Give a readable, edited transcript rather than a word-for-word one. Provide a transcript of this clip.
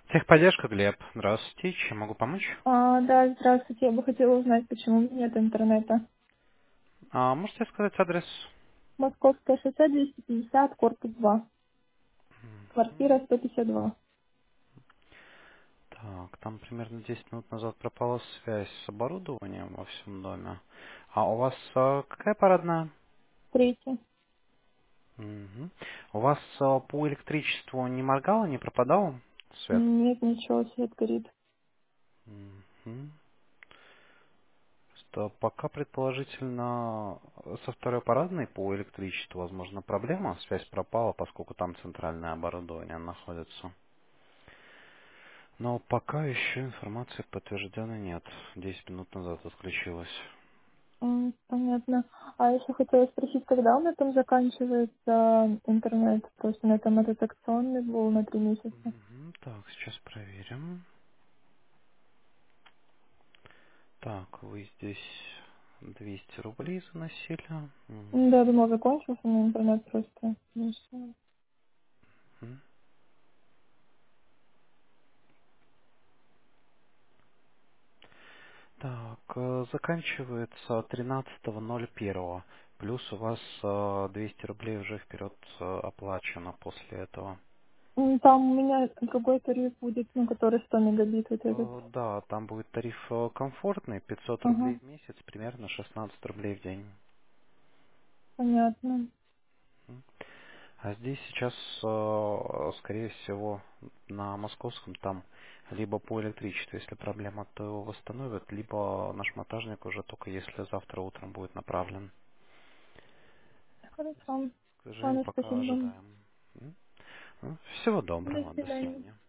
Техподдержка, Глеб. Здравствуйте. Чем могу помочь? Да, здравствуйте. Я бы хотела узнать, почему у меня нет интернета. Можете сказать адрес? Московское шоссе 250, корпус 2, квартира 152. Так, там примерно 10 минут назад пропала связь с оборудованием во всем доме. А у вас какая парадная? Третий. Мгм. У вас по электричеству не моргало, не пропадал свет? Нет, ничего, свет горит. Мгм. Что пока предположительно со второй парадной по электричеству возможно проблема. Связь пропала, поскольку там центральное оборудование находится. Но пока еще информации подтвержденной нет. 10 минут назад отключилась. Понятно. А еще хотела спросить, когда у меня там заканчивается интернет? Просто у меня там этот акционный был на 3 месяца. Так, сейчас проверим. Так, вы здесь 200 рублей заносили. Да, думала, закончился, но интернет просто не шел. Мгм. Так, заканчивается 13.01. Плюс у вас 200 рублей уже вперед оплачено после этого. Там у меня другой тариф будет, ну, который 100 мегабит вот этот. Да, там будет тариф комфортный, 500 рублей Ага, в месяц, примерно 16 рублей в день. понятно. А здесь сейчас, скорее всего, на московском там либо по электричеству, если проблема, то его восстановят, либо наш монтажник уже только если завтра утром будет направлен. Хорошо. К сожалению, Ладно, пока спасибо вам. ожидаем. Всего До доброго, до свидания. свидания.